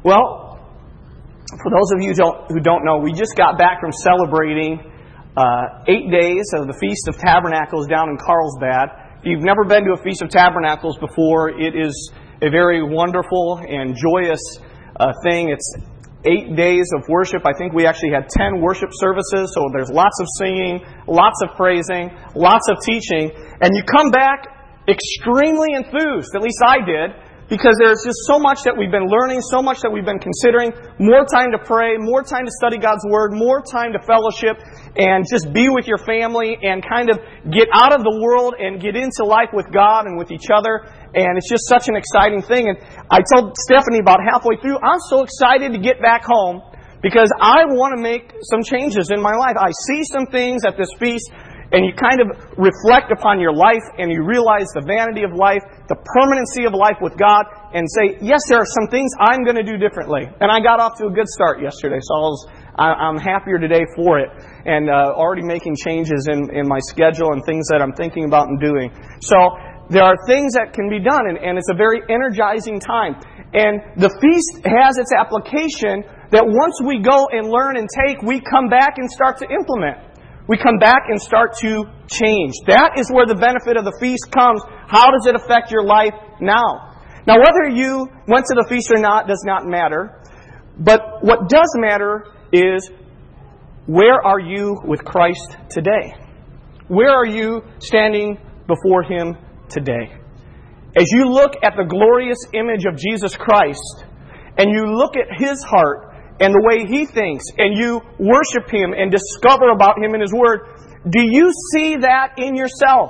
Well, for those of you who don't know, we just got back from celebrating 8 days of the Feast of Tabernacles down in Carlsbad. If you've never been to a Feast of Tabernacles before, it is a very wonderful and joyous thing. It's 8 days of worship. I think we actually had 10 worship services, so there's lots of singing, lots of praising, lots of teaching, and you come back extremely enthused, at least I did, because there's just so much that we've been learning, so much that we've been considering, more time to pray, more time to study God's Word, more time to fellowship, and just be with your family and kind of get out of the world and get into life with God and with each other. And it's just such an exciting thing. And I told Stephanie about halfway through, I'm so excited to get back home because I want to make some changes in my life. I see some things at this feast, and you kind of reflect upon your life, and you realize the vanity of life, the permanency of life with God, and say, yes, there are some things I'm going to do differently. And I got off to a good start yesterday, so I'm happier today for it, and already making changes in my schedule and things that I'm thinking about and doing. So there are things that can be done, and it's a very energizing time. And the feast has its application that once we go and learn and take, we come back and start to implement. We come back and start to change. That is where the benefit of the feast comes. How does it affect your life now? Now, whether you went to the feast or not does not matter. But what does matter is, where are you with Christ today? Where are you standing before Him today? As you look at the glorious image of Jesus Christ, and you look at His heart, and the way He thinks, and you worship Him and discover about Him in His Word, do you see that in yourself?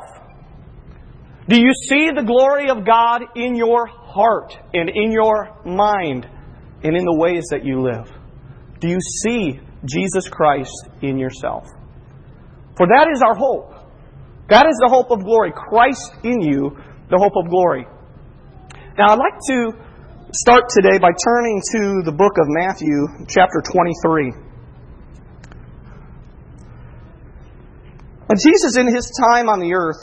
Do you see the glory of God in your heart and in your mind and in the ways that you live? Do you see Jesus Christ in yourself? For that is our hope. That is the hope of glory. Christ in you, the hope of glory. Now, I'd like to start today by turning to the book of Matthew, chapter 23. When Jesus, in His time on the earth,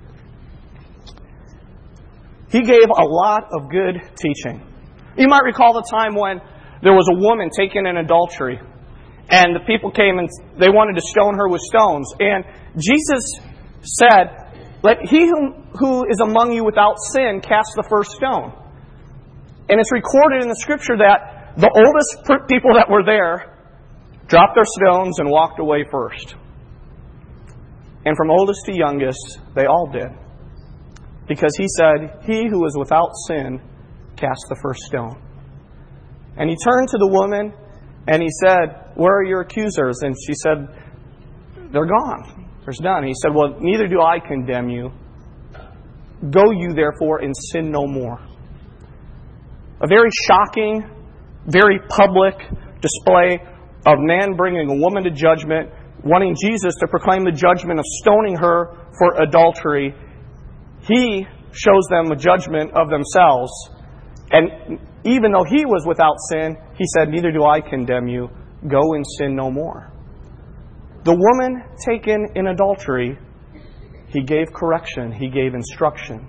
He gave a lot of good teaching. You might recall the time when there was a woman taken in adultery, and the people came and they wanted to stone her with stones. And Jesus said, "Let he who is among you without sin cast the first stone." And it's recorded in the Scripture that the oldest people that were there dropped their stones and walked away first. And from oldest to youngest, they all did. Because He said, "He who is without sin cast the first stone." And He turned to the woman and He said, "Where are your accusers?" And she said, "They're gone. There's none." He said, "Well, neither do I condemn you. Go you therefore and sin no more." A very shocking, very public display of man bringing a woman to judgment, wanting Jesus to proclaim the judgment of stoning her for adultery. He shows them a judgment of themselves. And even though He was without sin, He said, "Neither do I condemn you. Go and sin no more." The woman taken in adultery, He gave correction. He gave instruction.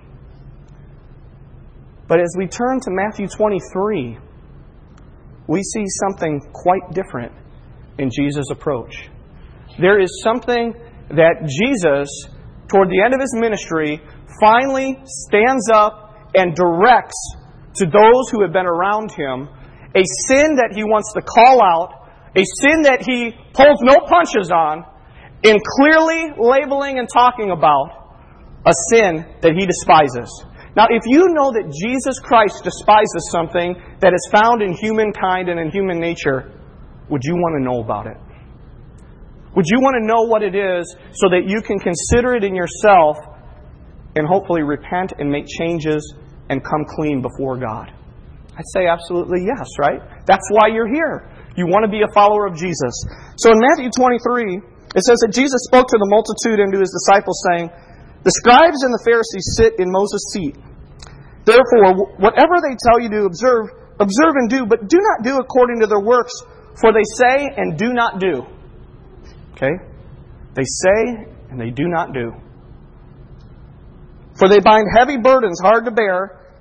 But as we turn to Matthew 23, we see something quite different in Jesus' approach. There is something that Jesus, toward the end of His ministry, finally stands up and directs to those who have been around Him, a sin that He wants to call out, a sin that He pulls no punches on, in clearly labeling and talking about a sin that He despises. Now, if you know that Jesus Christ despises something that is found in humankind and in human nature, would you want to know about it? Would you want to know what it is so that you can consider it in yourself and hopefully repent and make changes and come clean before God? I'd say absolutely yes, right? That's why you're here. You want to be a follower of Jesus. So in Matthew 23, it says that Jesus spoke to the multitude and to His disciples, saying, "The scribes and the Pharisees sit in Moses' seat. Therefore, whatever they tell you to observe and do, but do not do according to their works, for they say and do not do." Okay? They say and they do not do. "For they bind heavy burdens hard to bear,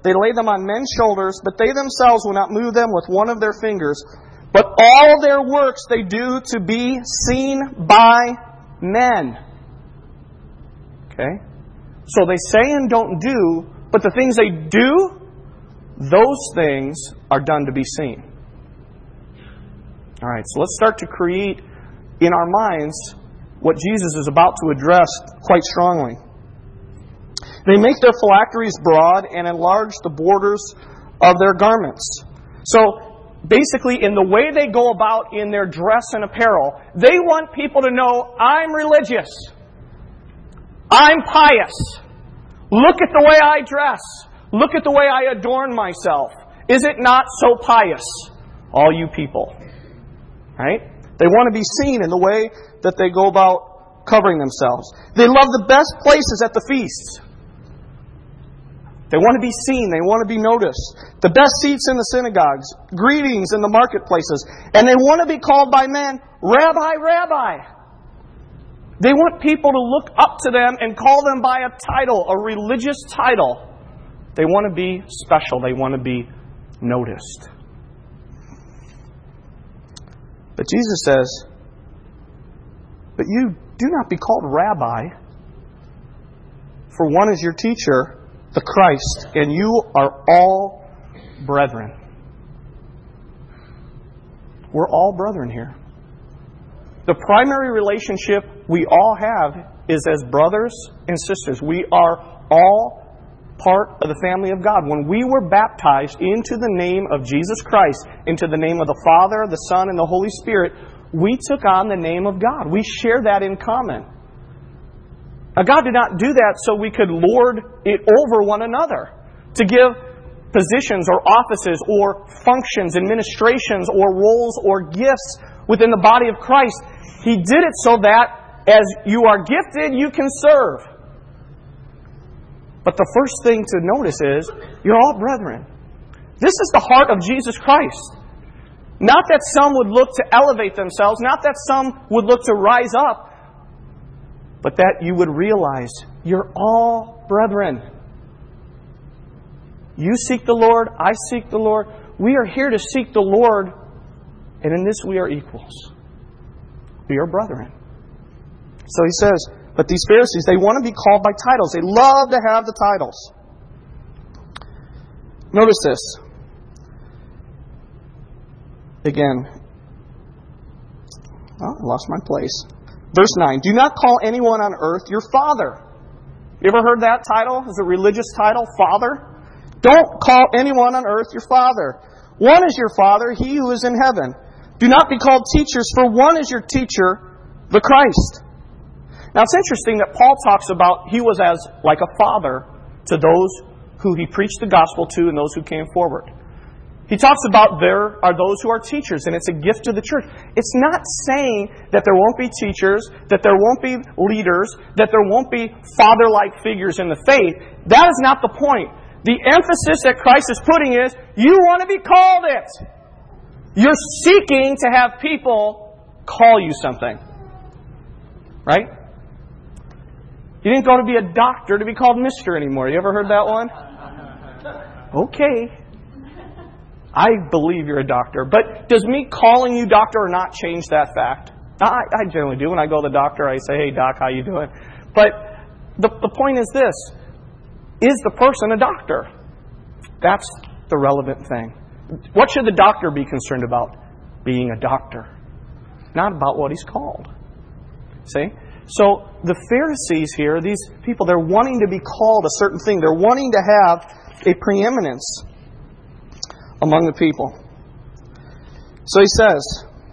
They lay them on men's shoulders, but they themselves will not move them with one of their fingers. But all their works they do to be seen by men. Okay? So they say and don't do, but the things they do, those things are done to be seen. All right, so let's start to create in our minds what Jesus is about to address quite strongly. They make their phylacteries broad and enlarge the borders of their garments. So, basically, in the way they go about in their dress and apparel, they want people to know, I'm religious. I'm pious. Look at the way I dress. Look at the way I adorn myself. Is it not so pious, all you people? Right? They want to be seen in the way that they go about covering themselves. They love the best places at the feasts. They want to be seen. They want to be noticed. The best seats in the synagogues, greetings in the marketplaces. And they want to be called by men, Rabbi, Rabbi. They want people to look up to them and call them by a title, a religious title. They want to be special. They want to be noticed. But Jesus says, but you do not be called Rabbi, for one is your teacher, the Christ, and you are all brethren. We're all brethren here. The primary relationship we all have is as brothers and sisters. We are all part of the family of God. When we were baptized into the name of Jesus Christ, into the name of the Father, the Son, and the Holy Spirit, we took on the name of God. We share that in common. Now, God did not do that so we could lord it over one another, to give positions or offices or functions, administrations or roles or gifts within the body of Christ. He did it so that as you are gifted, you can serve. But the first thing to notice is, you're all brethren. This is the heart of Jesus Christ. Not that some would look to elevate themselves, not that some would look to rise up, but that you would realize you're all brethren. You seek the Lord, I seek the Lord. We are here to seek the Lord, and in this we are equals. We are brethren. So he says, but these Pharisees, they want to be called by titles. They love to have the titles. Notice this. Again. Oh, I lost my place. Verse 9. Do not call anyone on earth your father. You ever heard that title as a religious title? Father? Don't call anyone on earth your father. One is your Father, He who is in heaven. Do not be called teachers, for one is your teacher, the Christ. Now it's interesting that Paul talks about he was as like a father to those who he preached the gospel to and those who came forward. He talks about there are those who are teachers, and it's a gift to the church. It's not saying that there won't be teachers, that there won't be leaders, that there won't be father-like figures in the faith. That is not the point. The emphasis that Christ is putting is, you want to be called it. You're seeking to have people call you something. Right? You didn't go to be a doctor to be called Mr. anymore. You ever heard that one? Okay. I believe you're a doctor. But does me calling you doctor or not change that fact? I generally do. When I go to the doctor, I say, hey, doc, how you doing? But the point is this. Is the person a doctor? That's the relevant thing. What should the doctor be concerned about? Being a doctor. Not about what he's called. See? So the Pharisees here, these people, they're wanting to be called a certain thing. They're wanting to have a preeminence among the people. So he says,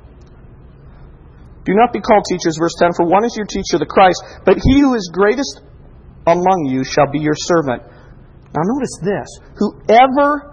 do not be called teachers, verse 10, for one is your teacher, the Christ, but he who is greatest among you shall be your servant. Now notice this. Whoever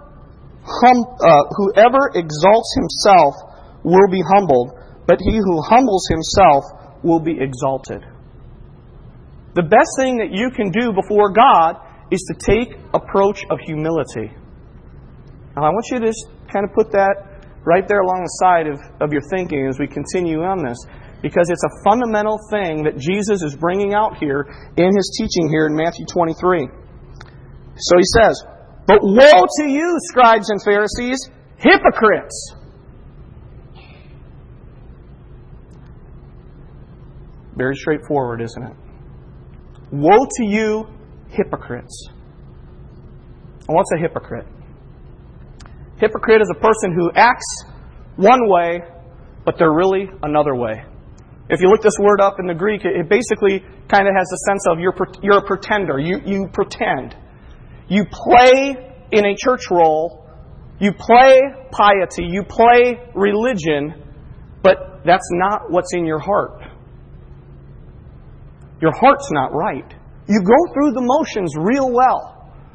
exalts himself will be humbled, but he who humbles himself will be exalted. The best thing that you can do before God is to take approach of humility. Now I want you to just kind of put that right there along the side of your thinking as we continue on this, because it's a fundamental thing that Jesus is bringing out here in His teaching here in Matthew 23. So He says, But woe to you, scribes and Pharisees, hypocrites! Very straightforward, isn't it? Woe to you, hypocrites. And what's a hypocrite? Hypocrite is a person who acts one way, but they're really another way. If you look this word up in the Greek, it basically kind of has the sense of you're a pretender. You pretend. You play in a church role. You play piety. You play religion, but that's not what's in your heart. Your heart's not right. You go through the motions real well.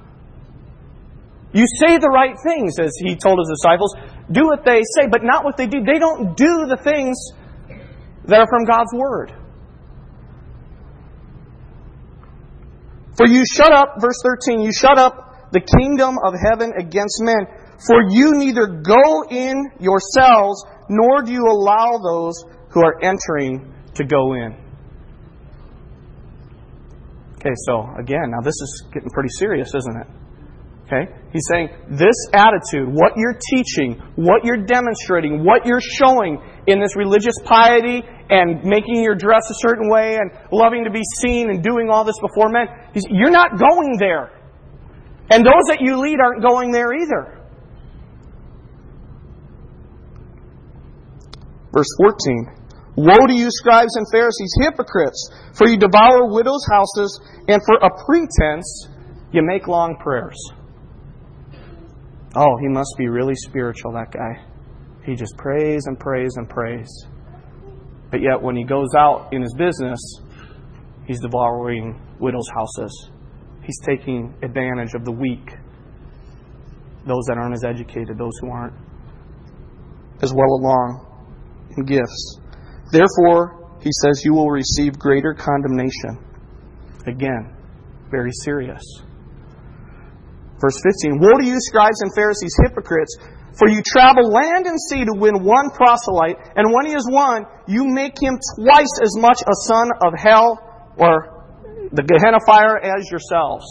You say the right things, as he told his disciples. Do what they say, but not what they do. They don't do the things that are from God's Word. For you shut up, verse 13, you shut up the kingdom of heaven against men. For you neither go in yourselves, nor do you allow those who are entering to go in. Okay, so again, now this is getting pretty serious, isn't it? Okay? He's saying this attitude, what you're teaching, what you're demonstrating, what you're showing in this religious piety and making your dress a certain way and loving to be seen and doing all this before men, you're not going there. And those that you lead aren't going there either. Verse 14. Woe to you, scribes and Pharisees, hypocrites! For you devour widows' houses, and for a pretense you make long prayers. Oh, he must be really spiritual, that guy. He just prays and prays and prays. But yet when he goes out in his business, he's devouring widows' houses. He's taking advantage of the weak, those that aren't as educated, those who aren't as well along in gifts. Therefore, he says, you will receive greater condemnation. Again, very serious. Verse 15, woe to you, scribes and Pharisees, hypocrites, for you travel land and sea to win one proselyte, and when he is won, you make him twice as much a son of hell or the Gehenna fire as yourselves.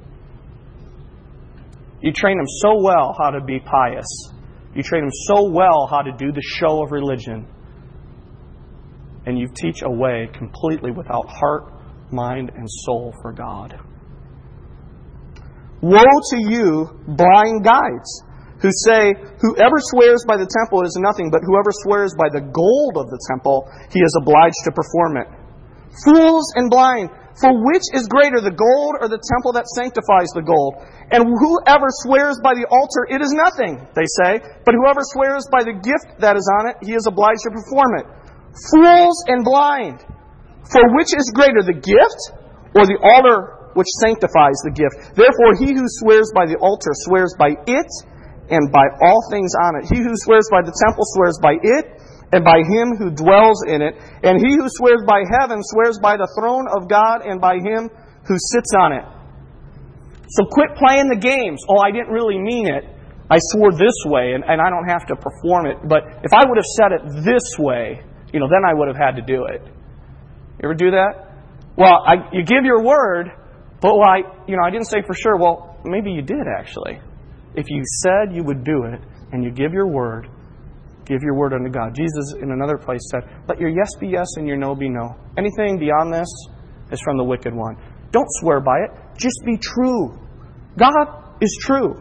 You train him so well how to be pious. You train him so well how to do the show of religion. And you teach a way completely without heart, mind, and soul for God. Woe to you, blind guides, who say, whoever swears by the temple is nothing, but whoever swears by the gold of the temple, he is obliged to perform it. Fools and blind, for which is greater, the gold or the temple that sanctifies the gold? And whoever swears by the altar, it is nothing, they say, but whoever swears by the gift that is on it, he is obliged to perform it. Fools and blind, for which is greater, the gift or the altar which sanctifies the gift? Therefore, he who swears by the altar swears by it and by all things on it. He who swears by the temple swears by it and by him who dwells in it. And he who swears by heaven swears by the throne of God and by him who sits on it. So quit playing the games. Oh, I didn't really mean it. I swore this way and I don't have to perform it. But if I would have said it this way, then I would have had to do it. You ever do that? Well, you give your word, but I didn't say for sure. Well, maybe you did actually. If you said you would do it, and you give your word unto God. Jesus, in another place, said, let your yes be yes and your no be no. Anything beyond this is from the wicked one. Don't swear by it. Just be true. God is true.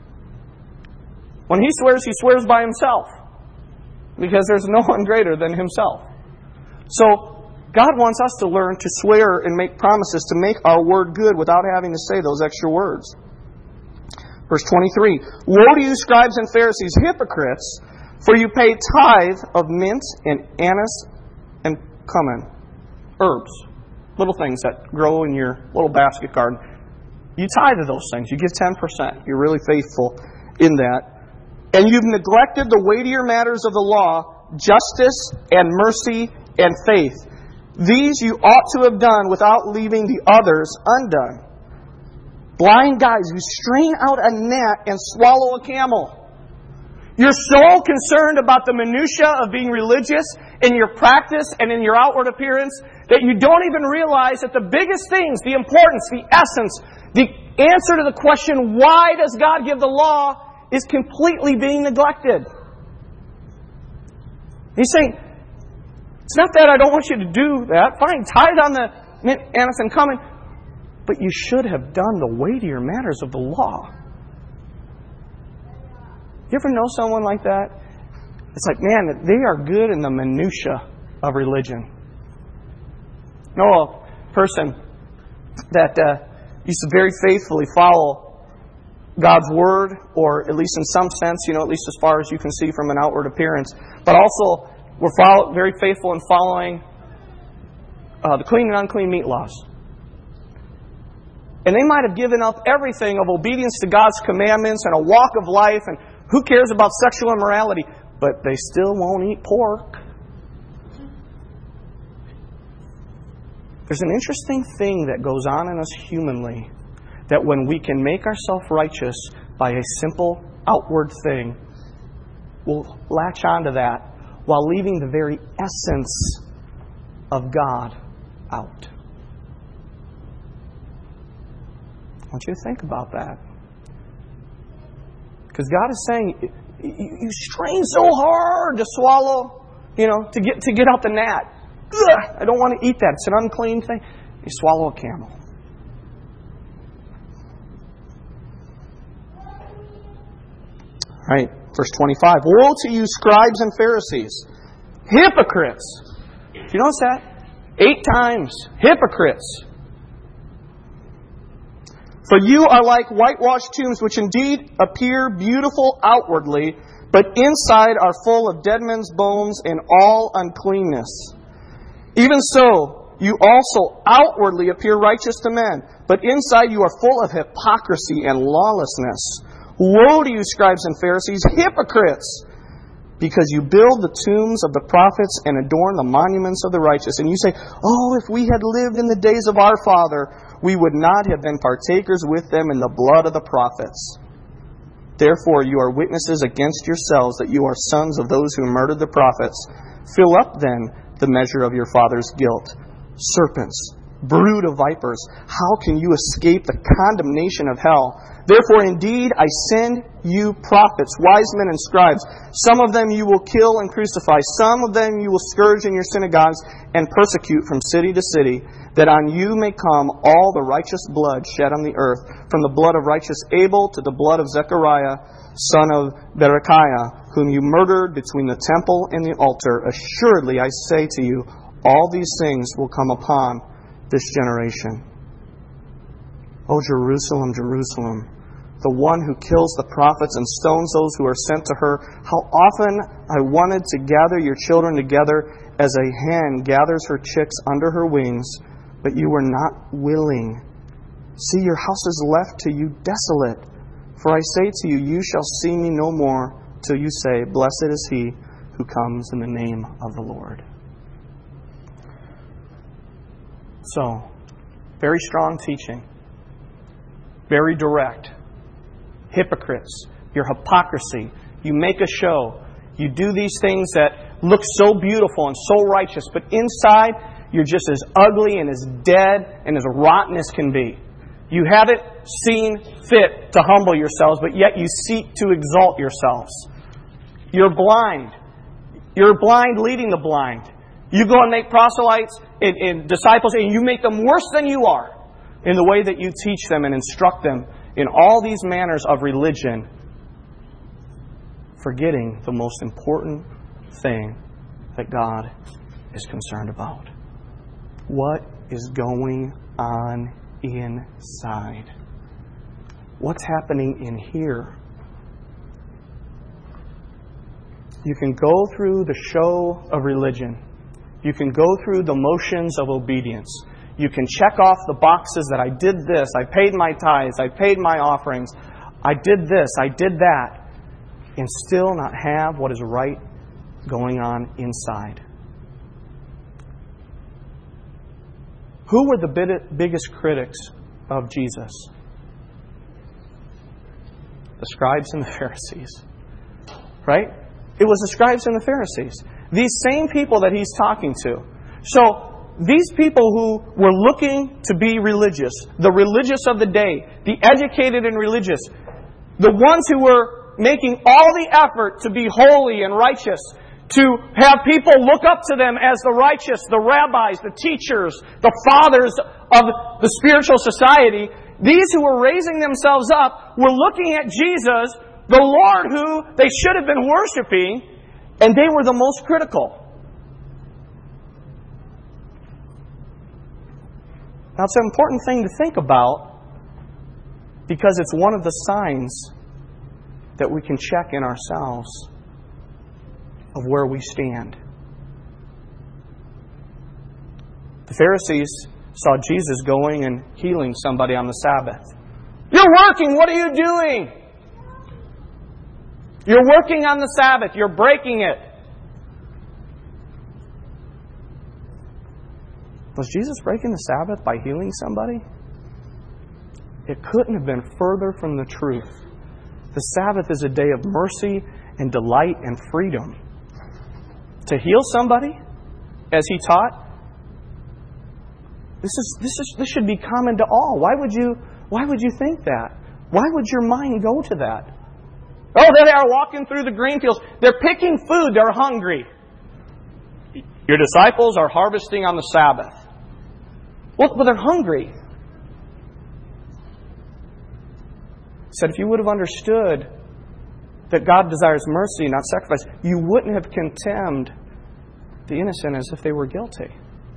When he swears by himself. Because there's no one greater than himself. So, God wants us to learn to swear and make promises, to make our word good without having to say those extra words. Verse 23, woe to you, scribes and Pharisees, hypocrites, for you pay tithe of mint and anise and cumin, herbs, little things that grow in your little basket garden. You tithe of those things. You give 10%. You're really faithful in that. And you've neglected the weightier matters of the law, justice and mercy and faith. These you ought to have done without leaving the others undone. Blind guys who strain out a gnat and swallow a camel. You're so concerned about the minutia of being religious in your practice and in your outward appearance that you don't even realize that the biggest things, the importance, the essence, the answer to the question, why does God give the law, is completely being neglected. He's saying, it's not that I don't want you to do that. Fine, tithe on the aneth and cumin. But you should have done the weightier matters of the law. You ever know someone like that? It's like, man, they are good in the minutia of religion. I know a person that used to very faithfully follow God's Word, or at least in some sense, at least as far as you can see from an outward appearance, but also were very faithful in following the clean and unclean meat laws. And they might have given up everything of obedience to God's commandments and a walk of life, and who cares about sexual immorality, but they still won't eat pork. There's an interesting thing that goes on in us humanly, that when we can make ourselves righteous by a simple outward thing, we'll latch onto that while leaving the very essence of God out. I want you to think about that. Because God is saying, you strain so hard to swallow, to get out the gnat. Ugh, I don't want to eat that. It's an unclean thing. You swallow a camel. All right, verse 25. Woe to you, scribes and Pharisees, hypocrites. Do you notice that? 8 times. Hypocrites. For you are like whitewashed tombs, which indeed appear beautiful outwardly, but inside are full of dead men's bones and all uncleanness. Even so, you also outwardly appear righteous to men, but inside you are full of hypocrisy and lawlessness. Woe to you, scribes and Pharisees, hypocrites! Because you build the tombs of the prophets and adorn the monuments of the righteous. And you say, oh, if we had lived in the days of our father, we would not have been partakers with them in the blood of the prophets. Therefore you are witnesses against yourselves that you are sons of those who murdered the prophets. Fill up then the measure of your father's guilt. Serpents, brood of vipers, how can you escape the condemnation of hell? Therefore, indeed, I send you prophets, wise men and scribes. Some of them you will kill and crucify. Some of them you will scourge in your synagogues and persecute from city to city, that on you may come all the righteous blood shed on the earth, from the blood of righteous Abel to the blood of Zechariah, son of Berechiah, whom you murdered between the temple and the altar. Assuredly, I say to you, all these things will come upon this generation. O Jerusalem, Jerusalem, the one who kills the prophets and stones those who are sent to her, how often I wanted to gather your children together as a hen gathers her chicks under her wings, but you were not willing. See, your house is left to you desolate. For I say to you, you shall see me no more till you say, blessed is he who comes in the name of the Lord. So, very strong teaching. Very direct. Hypocrites. Your hypocrisy. You make a show. You do these things that look so beautiful and so righteous, but inside you're just as ugly and as dead and as rotten as can be. You haven't seen fit to humble yourselves, but yet you seek to exalt yourselves. You're blind. You're blind leading the blind. You go and make proselytes and disciples, and you make them worse than you are in the way that you teach them and instruct them in all these manners of religion, forgetting the most important thing that God is concerned about. What is going on inside? What's happening in here? You can go through the show of religion. You can go through the motions of obedience. You can check off the boxes that I did this, I paid my tithes, I paid my offerings, I did this, I did that, and still not have what is right going on inside. Who were the biggest critics of Jesus? The scribes and the Pharisees. Right? It was the scribes and the Pharisees. These same people that he's talking to. So, these people who were looking to be religious, the religious of the day, the educated and religious, the ones who were making all the effort to be holy and righteous, to have people look up to them as the righteous, the rabbis, the teachers, the fathers of the spiritual society, these who were raising themselves up were looking at Jesus, the Lord who they should have been worshiping, and they were the most critical. Now, it's an important thing to think about because it's one of the signs that we can check in ourselves of where we stand. The Pharisees saw Jesus going and healing somebody on the Sabbath. You're working! What are you doing? You're working on the Sabbath. You're breaking it. Was Jesus breaking the Sabbath by healing somebody? It couldn't have been further from the truth. The Sabbath is a day of mercy and delight and freedom. To heal somebody, as He taught, this should be common to all. Why would you think that? Why would your mind go to that? Oh, there they are walking through the grain fields. They're picking food. They're hungry. Your disciples are harvesting on the Sabbath. Well, they're hungry. He said, if you would have understood that God desires mercy, not sacrifice, you wouldn't have condemned the innocent as if they were guilty.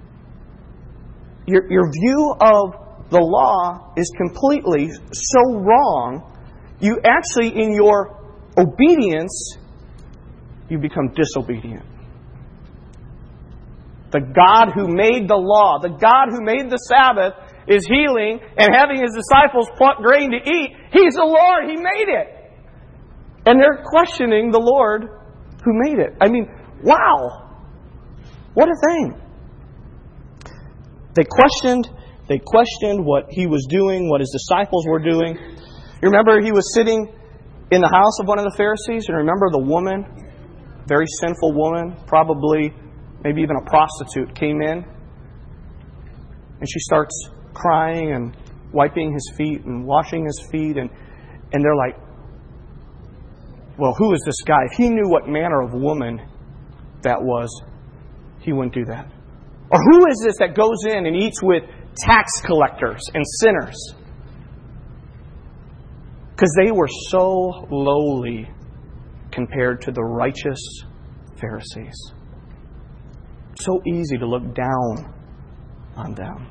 Your view of the law is completely so wrong, you actually, in your obedience, you become disobedient. The God who made the law, the God who made the Sabbath, is healing and having His disciples pluck grain to eat. He's the Lord. He made it. And they're questioning the Lord who made it. I mean, wow. What a thing. They questioned what He was doing, what His disciples were doing. You remember He was sitting in the house of one of the Pharisees, and remember the woman, very sinful woman, probably maybe even a prostitute, came in, and she starts crying and wiping His feet and washing His feet, and they're like, well, who is this guy? If He knew what manner of woman that was, He wouldn't do that. Or who is this that goes in and eats with tax collectors and sinners? Because they were so lowly compared to the righteous Pharisees. So easy to look down on them.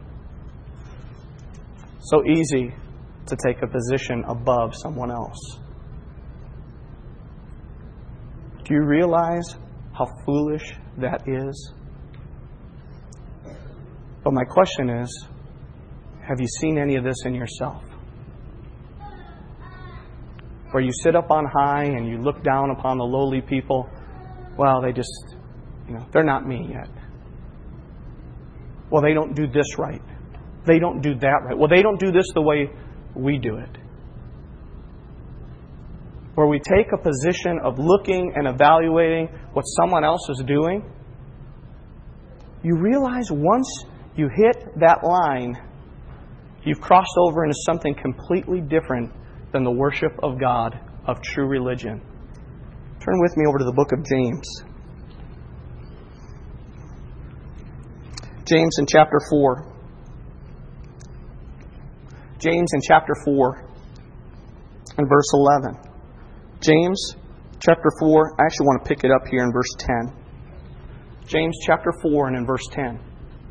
So easy to take a position above someone else. Do you realize how foolish that is? But my question is, have you seen any of this in yourself? Where you sit up on high and you look down upon the lowly people. Well, they just, they're not me yet. Well, they don't do this right. They don't do that right. Well, they don't do this the way we do it. Where we take a position of looking and evaluating what someone else is doing. You realize once you hit that line, you've crossed over into something completely different than the worship of God, of true religion. Turn with me over to the book of James. James in chapter 4. James in chapter 4 and verse 11. James chapter 4, I actually want to pick it up here in verse 10. James chapter 4 and in verse 10.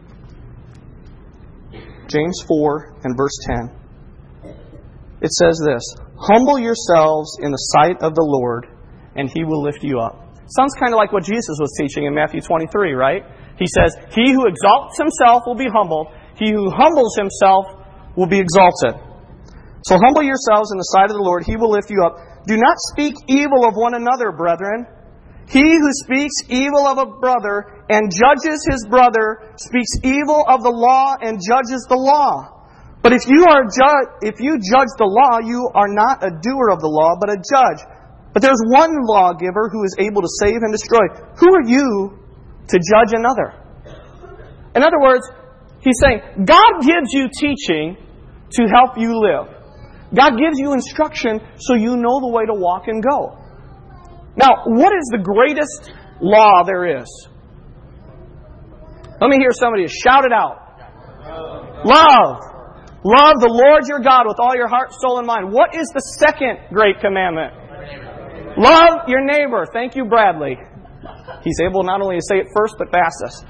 James 4 and verse 10. It says this, humble yourselves in the sight of the Lord, and He will lift you up. Sounds kind of like what Jesus was teaching in Matthew 23, right? He says, he who exalts himself will be humbled. He who humbles himself will be exalted. So humble yourselves in the sight of the Lord. He will lift you up. Do not speak evil of one another, brethren. He who speaks evil of a brother and judges his brother speaks evil of the law and judges the law. But if you judge the law, you are not a doer of the law, but a judge. But there's one lawgiver who is able to save and destroy. Who are you to judge another? In other words, he's saying, God gives you teaching to help you live. God gives you instruction so you know the way to walk and go. Now, what is the greatest law there is? Let me hear somebody shout it out. Love. Love the Lord your God with all your heart, soul, and mind. What is the second great commandment? Love your neighbor. Thank you, Bradley. He's able not only to say it first, but fastest.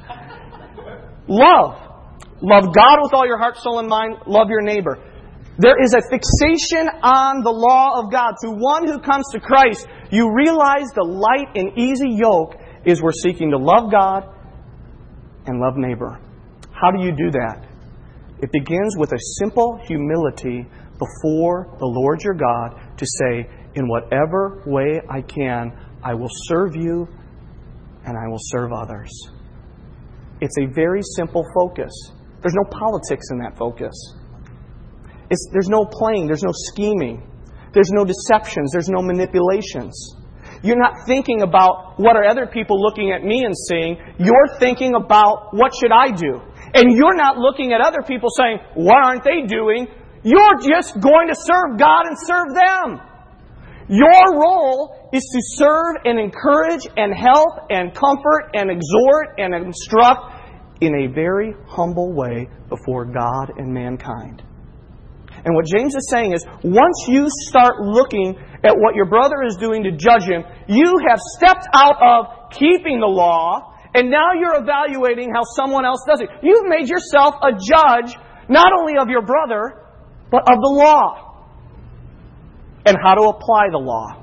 Love. Love God with all your heart, soul, and mind. Love your neighbor. There is a fixation on the law of God. To one who comes to Christ, you realize the light and easy yoke is we're seeking to love God and love neighbor. How do you do that? It begins with a simple humility before the Lord your God to say, in whatever way I can, I will serve you and I will serve others. It's a very simple focus. There's no politics in that focus. There's no playing. There's no scheming. There's no deceptions. There's no manipulations. You're not thinking about what are other people looking at me and saying. You're thinking about what should I do. And you're not looking at other people saying, what aren't they doing? You're just going to serve God and serve them. Your role is to serve and encourage and help and comfort and exhort and instruct in a very humble way before God and mankind. And what James is saying is, once you start looking at what your brother is doing to judge him, you have stepped out of keeping the law, and now you're evaluating how someone else does it. You've made yourself a judge, not only of your brother, but of the law. And how to apply the law.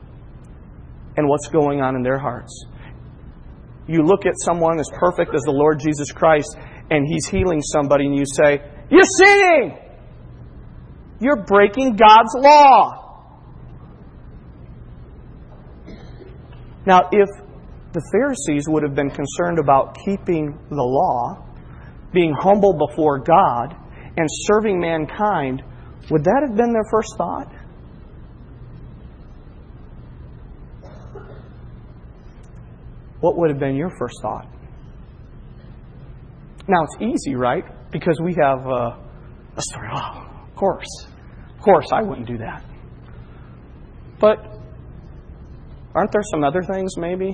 And what's going on in their hearts. You look at someone as perfect as the Lord Jesus Christ, and He's healing somebody, and you say, you're sinning! You're breaking God's law. Now, if the Pharisees would have been concerned about keeping the law, being humble before God, and serving mankind, would that have been their first thought? What would have been your first thought? Now, it's easy, right? Because we have a story. Oh, of course, I wouldn't do that. But aren't there some other things, maybe?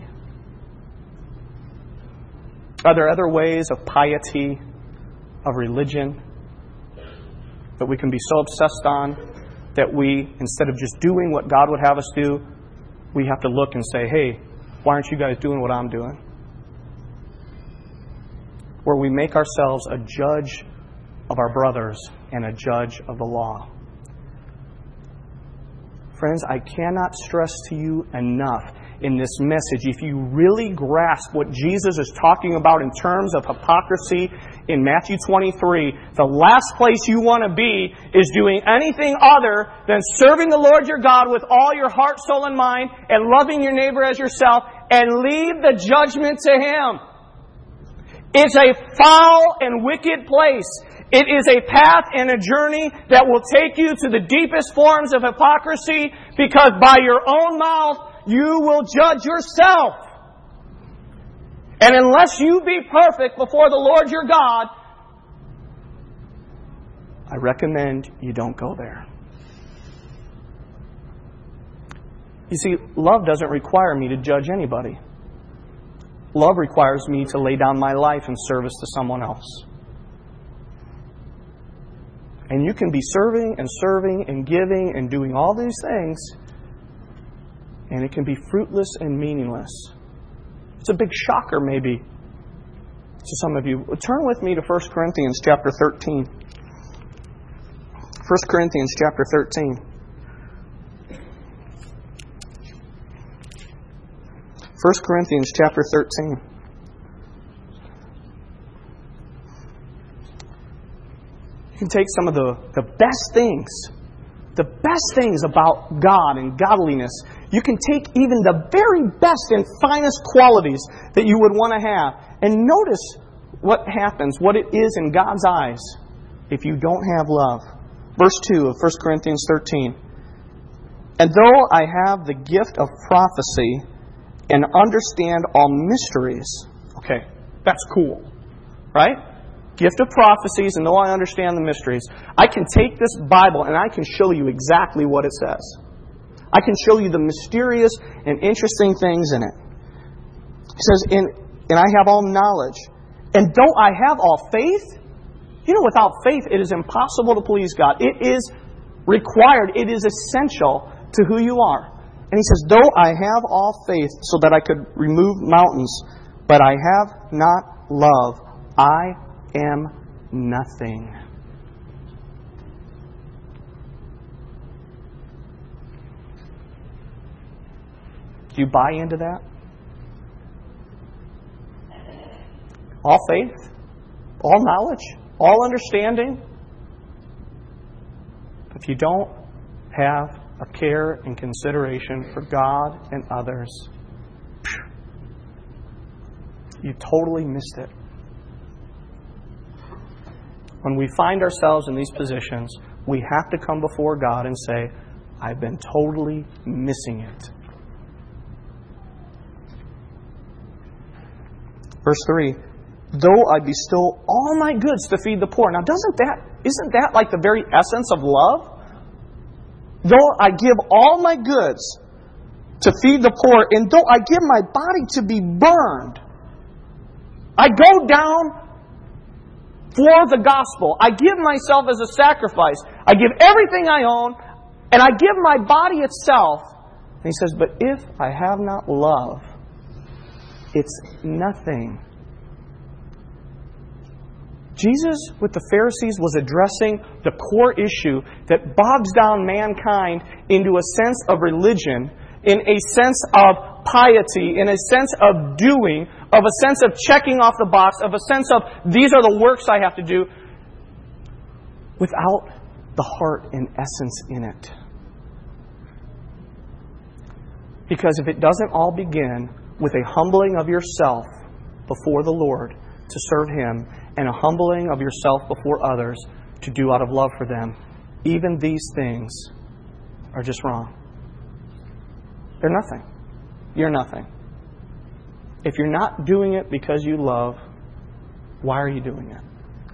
Are there other ways of piety, of religion, that we can be so obsessed on that we, instead of just doing what God would have us do, we have to look and say, hey, why aren't you guys doing what I'm doing? Where we make ourselves a judge of our brothers and a judge of the law. Friends, I cannot stress to you enough in this message, if you really grasp what Jesus is talking about in terms of hypocrisy in Matthew 23, the last place you want to be is doing anything other than serving the Lord your God with all your heart, soul, and mind, and loving your neighbor as yourself, and leave the judgment to Him. It's a foul and wicked place. It is a path and a journey that will take you to the deepest forms of hypocrisy, because by your own mouth you will judge yourself. And unless you be perfect before the Lord your God, I recommend you don't go there. You see, love doesn't require me to judge anybody. Love requires me to lay down my life in service to someone else. And you can be serving and giving and doing all these things, and it can be fruitless and meaningless. It's a big shocker maybe to some of you. Turn with me to 1 Corinthians chapter 13. 1 Corinthians chapter 13. 1 Corinthians chapter 13. You can take some of the best things about God and godliness. You can take even the very best and finest qualities that you would want to have, and notice what happens, what it is in God's eyes if you don't have love. Verse 2 of 1 Corinthians 13. And though I have the gift of prophecy and understand all mysteries. Okay, that's cool. right? Gift of prophecies, and though I understand the mysteries, I can take this Bible and I can show you exactly what it says. I can show you the mysterious and interesting things in it. He says, and I have all knowledge. And don't I have all faith? You know, without faith, it is impossible to please God. It is required. It is essential to who you are. And he says, though I have all faith so that I could remove mountains, but I have not love, I am nothing. Do you buy into that? All faith, all knowledge, all understanding. If you don't have a care and consideration for God and others, you totally missed it. When we find ourselves in these positions, we have to come before God and say, I've been totally missing it. Verse 3, though I bestow all my goods to feed the poor. Now isn't that like the very essence of love? Though I give all my goods to feed the poor, and though I give my body to be burned, I go down for the gospel. I give myself as a sacrifice. I give everything I own, and I give my body itself. And he says, but if I have not love, it's nothing. Jesus, with the Pharisees, was addressing the core issue that bogs down mankind into a sense of religion, in a sense of piety, in a sense of doing, of a sense of checking off the box, of a sense of these are the works I have to do, without the heart and essence in it. Because if it doesn't all begin with a humbling of yourself before the Lord to serve Him, and a humbling of yourself before others to do out of love for them, even these things are just wrong. They're nothing. You're nothing. If you're not doing it because you love, why are you doing it?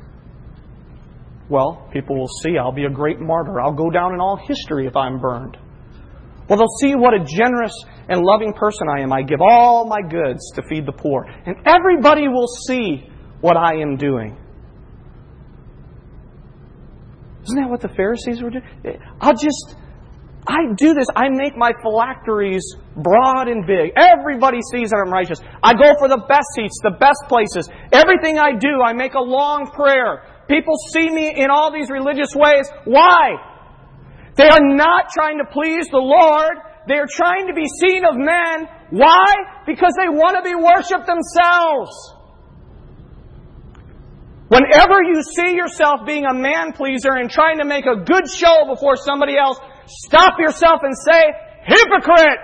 Well, people will see I'll be a great martyr. I'll go down in all history if I'm burned. Well, they'll see what a generous and loving person I am. I give all my goods to feed the poor. And everybody will see what I am doing. Isn't that what the Pharisees were doing? I do this. I make my phylacteries broad and big. Everybody sees that I'm righteous. I go for the best seats, the best places. Everything I do, I make a long prayer. People see me in all these religious ways. Why? They are not trying to please the Lord. They are trying to be seen of men. Why? Because they want to be worshipped themselves. Whenever you see yourself being a man-pleaser and trying to make a good show before somebody else, stop yourself and say, hypocrite!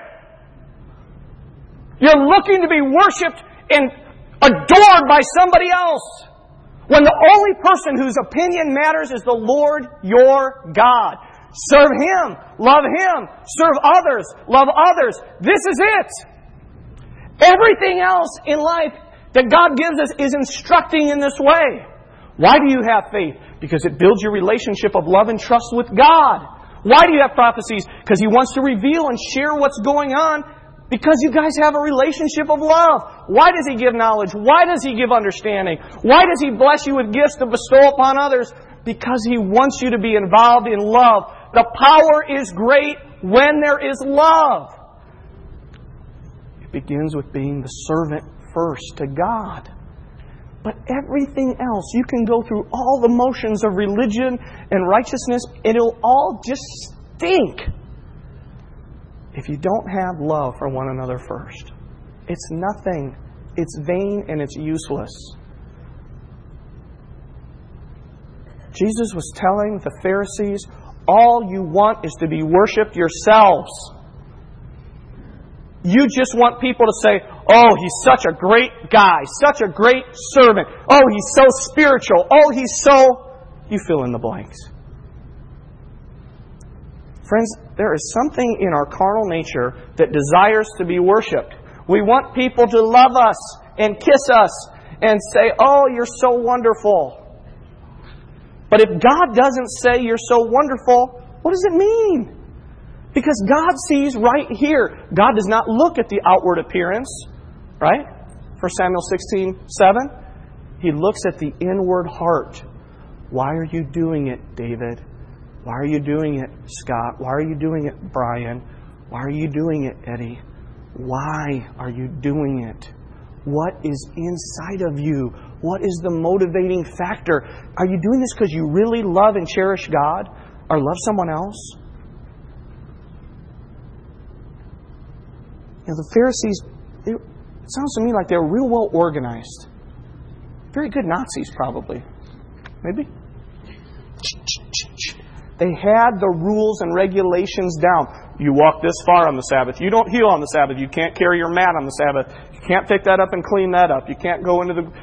You're looking to be worshipped and adored by somebody else. When the only person whose opinion matters is the Lord your God. Serve Him. Love Him. Serve others. Love others. This is it. Everything else in life that God gives us is instructing in this way. Why do you have faith? Because it builds your relationship of love and trust with God. Why do you have prophecies? Because He wants to reveal and share what's going on. Because you guys have a relationship of love. Why does He give knowledge? Why does He give understanding? Why does He bless you with gifts to bestow upon others? Because He wants you to be involved in love. The power is great when there is love. It begins with being the servant first to God. But everything else, you can go through all the motions of religion and righteousness, and it'll all just stink if you don't have love for one another first. It's nothing. It's vain and it's useless. Jesus was telling the Pharisees, all you want is to be worshipped yourselves. You just want people to say, oh, he's such a great guy, such a great servant. Oh, he's so spiritual. Oh, he's so... You fill in the blanks. Friends, there is something in our carnal nature that desires to be worshipped. We want people to love us and kiss us and say, oh, you're so wonderful. But if God doesn't say you're so wonderful, what does it mean? Because God sees right here. God does not look at the outward appearance, right? 1 Samuel 16:7. He looks at the inward heart. Why are you doing it, David? Why are you doing it, Scott? Why are you doing it, Brian? Why are you doing it, Eddie? Why are you doing it? What is inside of you? What is the motivating factor? Are you doing this because you really love and cherish God or love someone else? You know, the Pharisees, it sounds to me like they were real well organized. Very good Nazis, probably. Maybe? They had the rules and regulations down. You walk this far on the Sabbath. You don't heal on the Sabbath. You can't carry your mat on the Sabbath. You can't pick that up and clean that up. You can't go into the...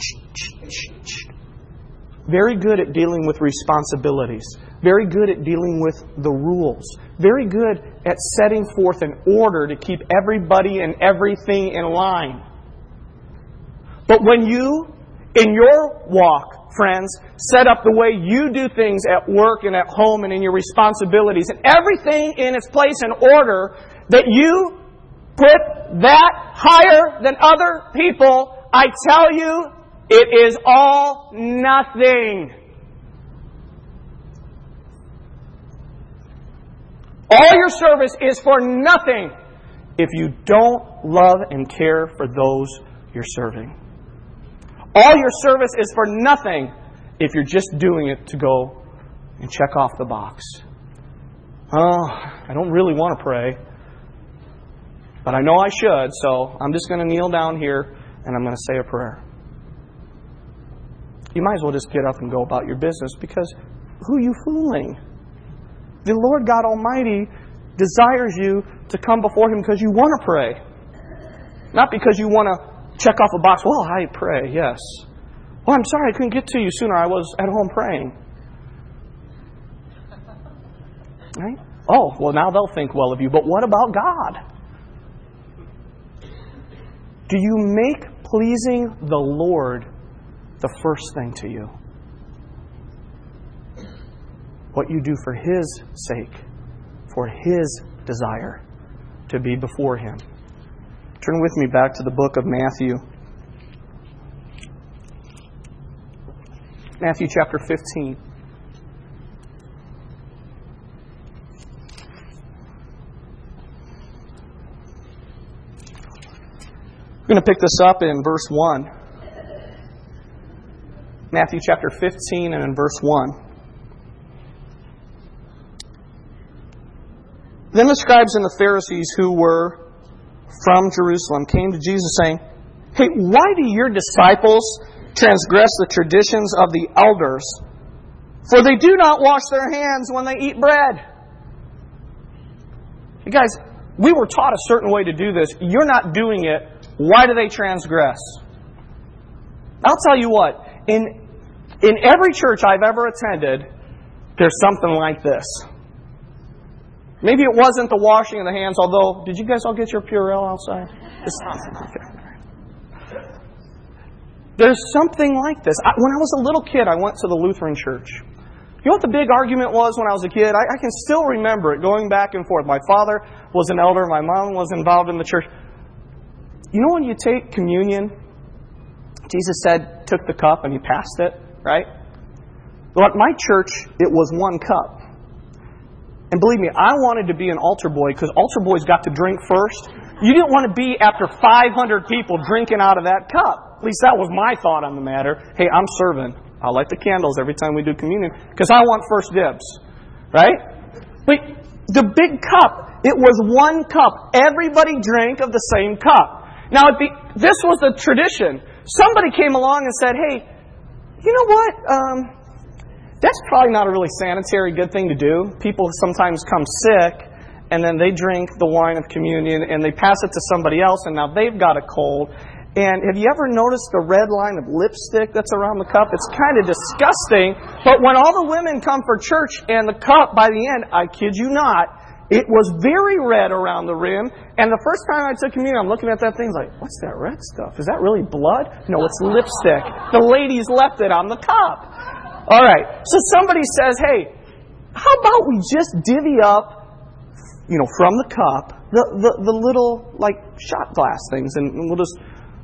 Very good at dealing with responsibilities. Very good at dealing with the rules. Very good at setting forth an order to keep everybody and everything in line. But when you, in your walk, friends, set up the way you do things at work and at home and in your responsibilities, and everything in its place and order, that you put that higher than other people, I tell you, it is all nothing. All your service is for nothing if you don't love and care for those you're serving. All your service is for nothing if you're just doing it to go and check off the box. Oh, I don't really want to pray, but I know I should, so I'm just going to kneel down here and I'm going to say a prayer. You might as well just get up and go about your business, because who are you fooling? The Lord God Almighty desires you to come before Him because you want to pray. Not because you want to check off a box. Well, I pray, yes. Well, I'm sorry I couldn't get to you sooner. I was at home praying. Right? Oh, well, now they'll think well of you. But what about God? Do you make pleasing the Lord the first thing to you? What you do for His sake, for His desire to be before Him. Turn with me back to the book of Matthew. Matthew chapter 15. We're going to pick this up in verse 1. Matthew chapter 15 and in verse 1. Then the scribes and the Pharisees who were from Jerusalem came to Jesus saying, "Hey, why do your disciples transgress the traditions of the elders? For they do not wash their hands when they eat bread." Hey guys, we were taught a certain way to do this. You're not doing it. Why do they transgress? I'll tell you what. In every church I've ever attended, there's something like this. Maybe it wasn't the washing of the hands, although, did you guys all get your Purell outside? There's something like this. When I was a little kid, I went to the Lutheran church. You know what the big argument was when I was a kid? I can still remember it, going back and forth. My father was an elder. My mom was involved in the church. You know when you take communion, Jesus said, took the cup and He passed it, right? Well, at my church, it was one cup. And believe me, I wanted to be an altar boy because altar boys got to drink first. You didn't want to be after 500 people drinking out of that cup. At least that was my thought on the matter. Hey, I'm serving. I'll light the candles every time we do communion because I want first dibs. Right? But the big cup, it was one cup. Everybody drank of the same cup. Now, this was the tradition. Somebody came along and said, hey, you know what? That's probably not a really sanitary good thing to do. People sometimes come sick, and then they drink the wine of communion, and they pass it to somebody else, and now they've got a cold. And have you ever noticed the red line of lipstick that's around the cup? It's kind of disgusting. But when all the women come for church, and the cup, by the end, I kid you not, It was very red around the rim. And the first time I took communion, I'm looking at that thing like, what's that red stuff? Is that really blood? No, it's lipstick. The ladies left it on the cup. All right. So somebody says, hey, how about we just divvy up, from the cup, the little, shot glass things, and we'll just...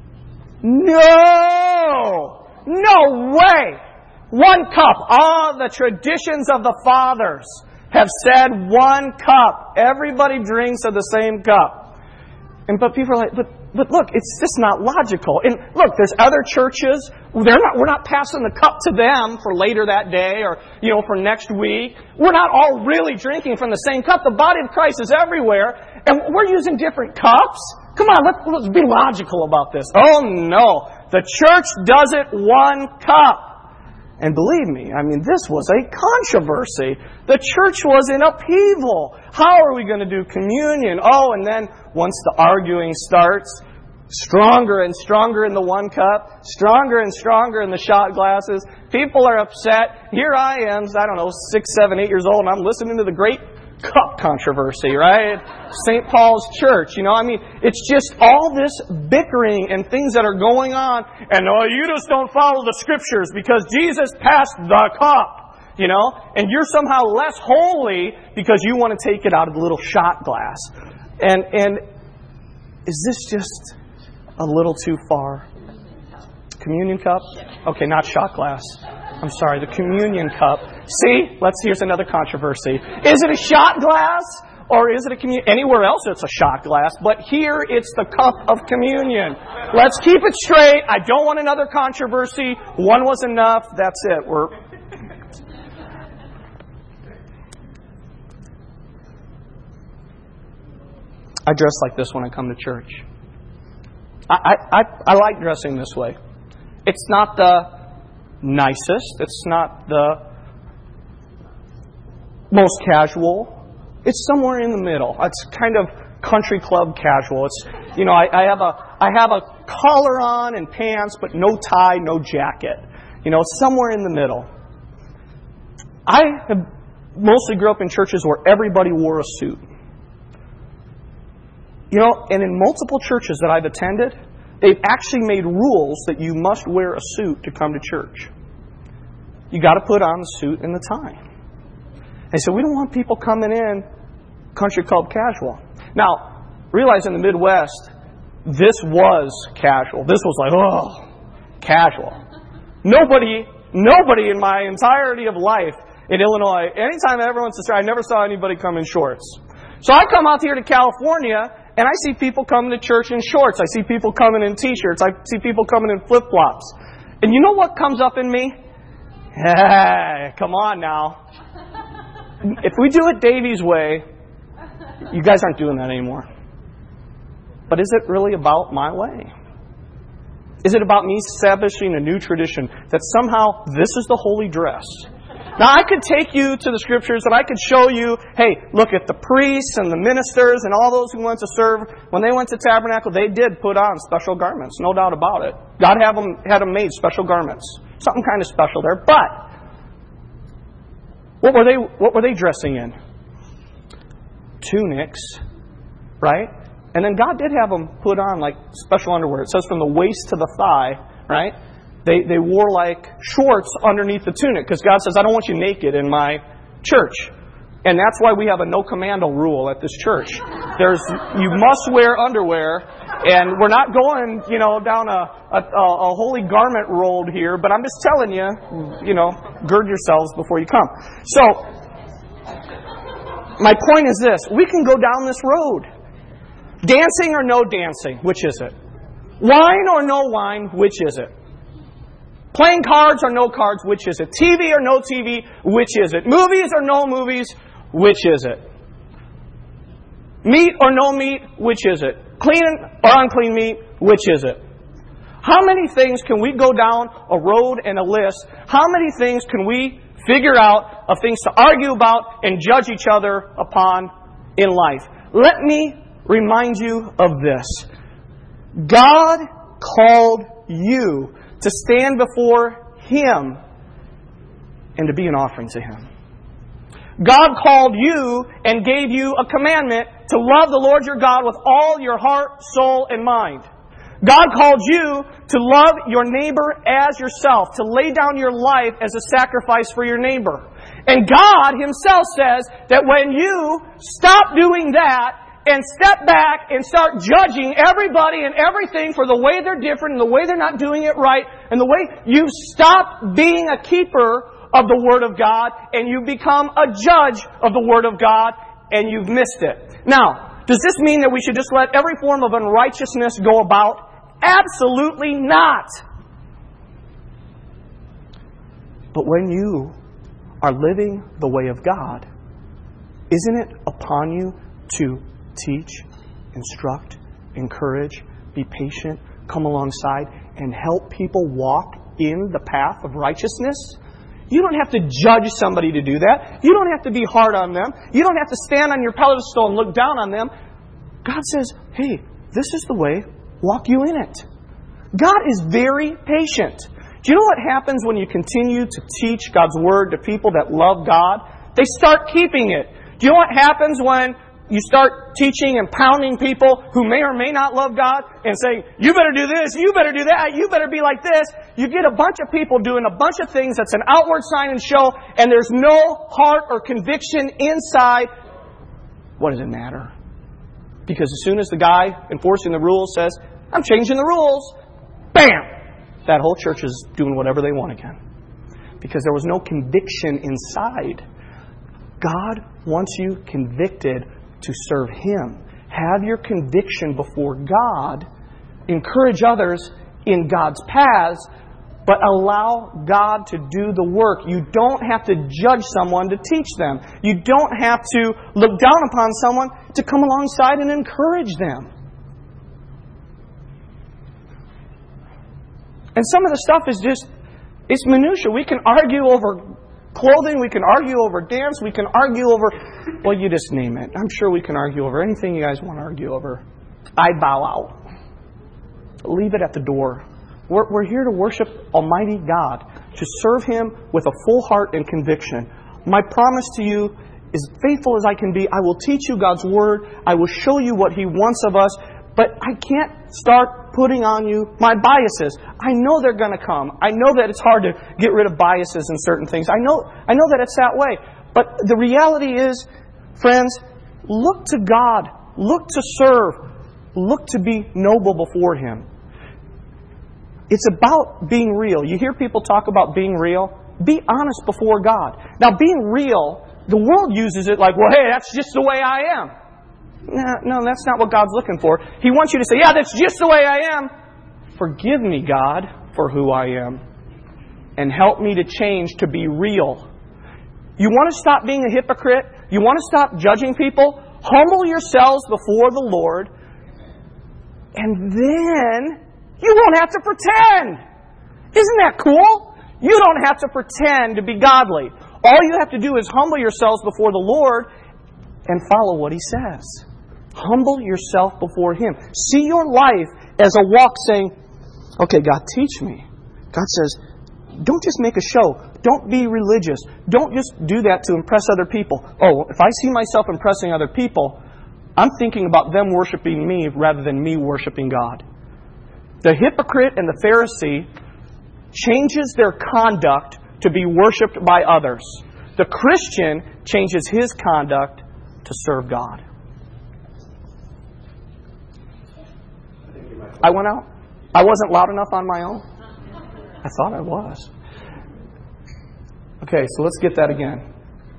No! No way! One cup. All the traditions of the fathers have said one cup. Everybody drinks of the same cup. But people are like, but look, it's just not logical. And look, there's other churches. We're not passing the cup to them for later that day or, for next week. We're not all really drinking from the same cup. The body of Christ is everywhere, and we're using different cups. Come on, let's be logical about this. Oh no, the church does it one cup. And believe me, this was a controversy. The church was in upheaval. How are we going to do communion? Oh, and then once the arguing starts, stronger and stronger in the one cup, stronger and stronger in the shot glasses. People are upset. Here I am, 6, 7, 8 years old, and I'm listening to the great cup controversy, right? St. Paul's Church, it's just all this bickering and things that are going on. And you just don't follow the Scriptures because Jesus passed the cup, and you're somehow less holy because you want to take it out of the little shot glass. And is this just a little too far? Communion cup? Okay, not shot glass. I'm sorry, the communion cup. See? Here's another controversy. Is it a shot glass or is it a communion? Anywhere else it's a shot glass, but here it's the cup of communion. Let's keep it straight. I don't want another controversy. One was enough. That's it. I dress like this when I come to church. I like dressing this way. It's not the nicest. It's not the most casual. It's somewhere in the middle. It's kind of country club casual. It's I have a collar on and pants, but no tie, no jacket. Somewhere in the middle. I have mostly grew up in churches where everybody wore a suit. And in multiple churches that I've attended, they've actually made rules that you must wear a suit to come to church. You got to put on the suit and the tie. And so we don't want people coming in country club casual. Now, realize in the Midwest, this was casual. This was casual. Nobody in my entirety of life in Illinois, anytime everyone's to start, I never saw anybody come in shorts. So I come out here to California, and I see people coming to church in shorts. I see people coming in T-shirts. I see people coming in flip-flops. And you know what comes up in me? Hey, come on now. If we do it Davy's way, you guys aren't doing that anymore. But is it really about my way? Is it about me establishing a new tradition that somehow this is the holy dress? Now, I could take you to the Scriptures and I could show you, hey, look at the priests and the ministers and all those who went to serve. When they went to tabernacle, they did put on special garments, no doubt about it. God had them made special garments. Something kind of special there. But what were they dressing in? Tunics, right? And then God did have them put on special underwear. It says from the waist to the thigh, right? They wore shorts underneath the tunic because God says, I don't want you naked in my church. And that's why we have a no commando rule at this church. You must wear underwear, and we're not going, down a holy garment road here, but I'm just telling you, gird yourselves before you come. So, my point is this. We can go down this road. Dancing or no dancing, which is it? Wine or no wine, which is it? Playing cards or no cards, which is it? TV or no TV, which is it? Movies or no movies, which is it? Meat or no meat, which is it? Clean or unclean meat, which is it? How many things can we go down a road and a list? How many things can we figure out of things to argue about and judge each other upon in life? Let me remind you of this. God called you to stand before Him and to be an offering to Him. God called you and gave you a commandment to love the Lord your God with all your heart, soul, and mind. God called you to love your neighbor as yourself, to lay down your life as a sacrifice for your neighbor. And God Himself says that when you stop doing that and step back and start judging everybody and everything for the way they're different and the way they're not doing it right and the way you stop being a keeper of the Word of God and you become a judge of the Word of God and you've missed it. Now, does this mean that we should just let every form of unrighteousness go about? Absolutely not. But when you are living the way of God, isn't it upon you to teach, instruct, encourage, be patient, come alongside, and help people walk in the path of righteousness? You don't have to judge somebody to do that. You don't have to be hard on them. You don't have to stand on your pedestal and look down on them. God says, hey, this is the way. Walk you in it. God is very patient. Do you know what happens when you continue to teach God's Word to people that love God? They start keeping it. Do you know what happens when you start teaching and pounding people who may or may not love God and saying, you better do this, you better do that, you better be like this? You get a bunch of people doing a bunch of things that's an outward sign and show, and there's no heart or conviction inside. What does it matter? Because as soon as the guy enforcing the rules says, I'm changing the rules, bam! That whole church is doing whatever they want again. Because there was no conviction inside. God wants you convicted to serve Him. Have your conviction before God. Encourage others in God's paths, but allow God to do the work. You don't have to judge someone to teach them. You don't have to look down upon someone to come alongside and encourage them. And some of the stuff is just, it's minutia. We can argue over clothing, we can argue over dance, we can argue over, well, you just name it. I'm sure we can argue over anything you guys want to argue over. I bow out. Leave it at the door. We're here to worship Almighty God, to serve Him with a full heart and conviction. My promise to you, as faithful as I can be, I will teach you God's Word. I will show you what He wants of us. But I can't start putting on you my biases. I know they're going to come. I know that it's hard to get rid of biases in certain things. I know that it's that way. But the reality is, friends, look to God. Look to serve. Look to be noble before Him. It's about being real. You hear people talk about being real. Be honest before God. Now, being real, the world uses it like, well, hey, that's just the way I am. No, that's not what God's looking for. He wants you to say, yeah, that's just the way I am. Forgive me, God, for who I am. And help me to change to be real. You want to stop being a hypocrite? You want to stop judging people? Humble yourselves before the Lord. And then you won't have to pretend. Isn't that cool? You don't have to pretend to be godly. All you have to do is humble yourselves before the Lord and follow what He says. Humble yourself before Him. See your life as a walk saying, okay, God, teach me. God says, don't just make a show. Don't be religious. Don't just do that to impress other people. Oh, if I see myself impressing other people, I'm thinking about them worshiping me rather than me worshiping God. The hypocrite and the Pharisee changes their conduct to be worshipped by others. The Christian changes his conduct to serve God. I went out. I wasn't loud enough on my own. I thought I was. Okay, so let's get that again.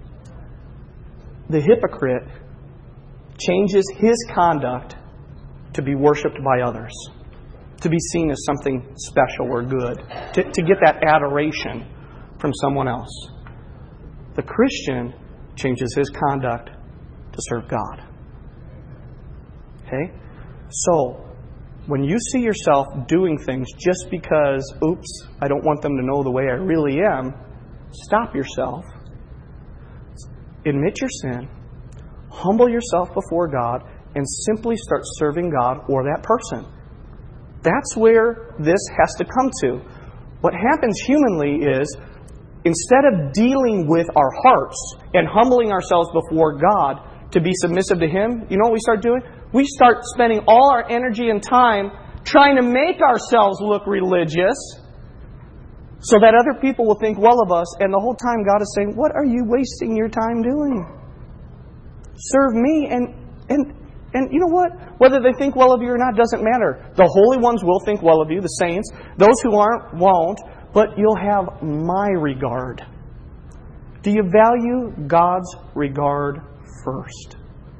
The hypocrite changes his conduct to be worshipped by others, to be seen as something special or good, to get that adoration from someone else. The Christian changes his conduct to serve God. Okay? So, when you see yourself doing things just because, oops, I don't want them to know the way I really am, stop yourself. Admit your sin. Humble yourself before God and simply start serving God or that person. That's where this has to come to. What happens humanly is instead of dealing with our hearts and humbling ourselves before God to be submissive to Him, you know what we start doing? We start spending all our energy and time trying to make ourselves look religious so that other people will think well of us. And the whole time God is saying, what are you wasting your time doing? Serve me. And you know what? Whether they think well of you or not doesn't matter. The holy ones will think well of you, the saints. Those who aren't won't. But you'll have my regard. Do you value God's regard first?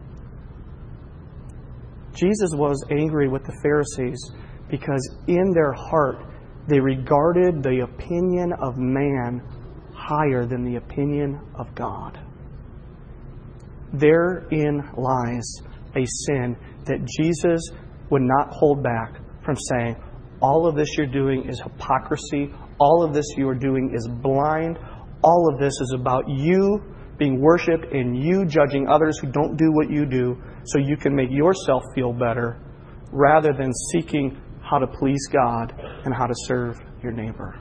Jesus was angry with the Pharisees because in their heart they regarded the opinion of man higher than the opinion of God. Therein lies a sin that Jesus would not hold back from saying, all of this you're doing is hypocrisy. All of this you are doing is blind. All of this is about you being worshipped and you judging others who don't do what you do so you can make yourself feel better rather than seeking how to please God and how to serve your neighbor.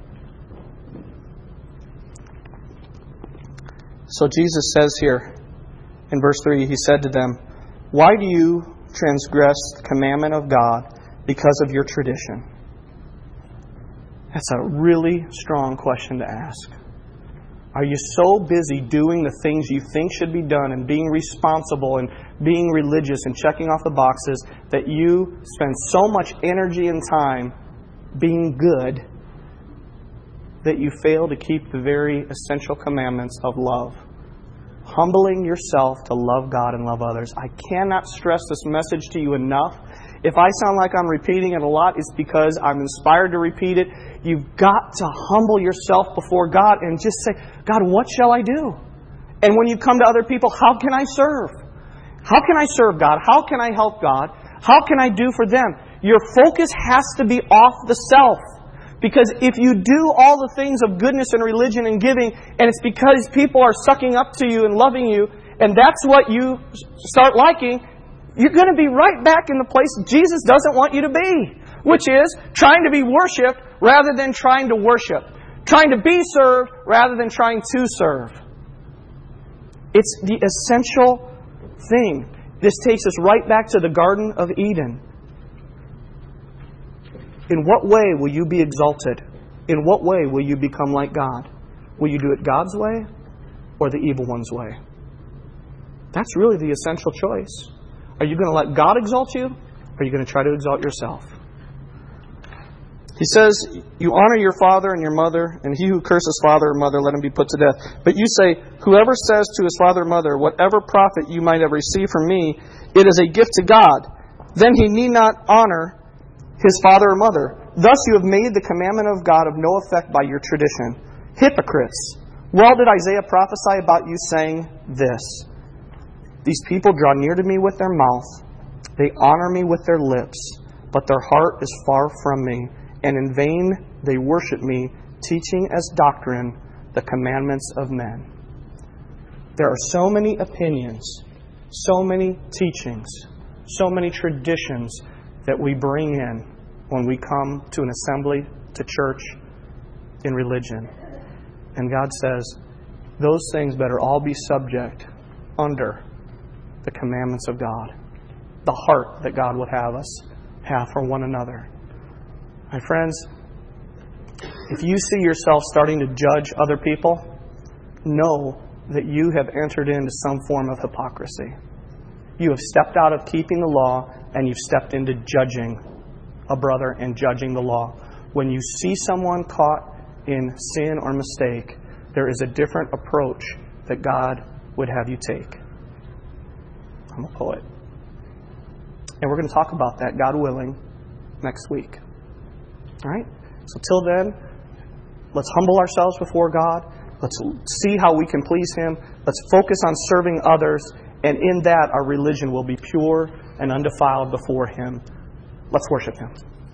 So Jesus says here in verse 3, He said to them, why do you transgress the commandment of God because of your tradition? That's a really strong question to ask. Are you so busy doing the things you think should be done and being responsible and being religious and checking off the boxes that you spend so much energy and time being good that you fail to keep the very essential commandments of love? Humbling yourself to love God and love others. I cannot stress this message to you enough. If I sound like I'm repeating it a lot, it's because I'm inspired to repeat it. You've got to humble yourself before God and just say, God, what shall I do? And when you come to other people, how can I serve? How can I serve God? How can I help God? How can I do for them? Your focus has to be off the self. Because if you do all the things of goodness and religion and giving, and it's because people are sucking up to you and loving you, and that's what you start liking, you're going to be right back in the place Jesus doesn't want you to be, which is trying to be worshipped rather than trying to worship. Trying to be served rather than trying to serve. It's the essential thing. This takes us right back to the Garden of Eden. In what way will you be exalted? In what way will you become like God? Will you do it God's way or the evil one's way? That's really the essential choice. Are you going to let God exalt you, or are you going to try to exalt yourself? He says, you honor your father and your mother, and he who curses father or mother, let him be put to death. But you say, whoever says to his father or mother, whatever profit you might have received from me, it is a gift to God. Then he need not honor his father or mother. Thus you have made the commandment of God of no effect by your tradition. Hypocrites! Well did Isaiah prophesy about you, saying this, these people draw near to me with their mouth, they honor me with their lips, but their heart is far from me, and in vain they worship me, teaching as doctrine the commandments of men. There are so many opinions, so many teachings, so many traditions that we bring in when we come to an assembly, to church, in religion. And God says, those things better all be subject under the commandments of God. The heart that God would have us have for one another. My friends, if you see yourself starting to judge other people, know that you have entered into some form of hypocrisy. You have stepped out of keeping the law and you've stepped into judging a brother and judging the law. When you see someone caught in sin or mistake, there is a different approach that God would have you take. I'm a poet. And we're going to talk about that, God willing, next week. All right? So till then, let's humble ourselves before God. Let's see how we can please Him. Let's focus on serving others. And in that, our religion will be pure and undefiled before Him. Let's worship Him.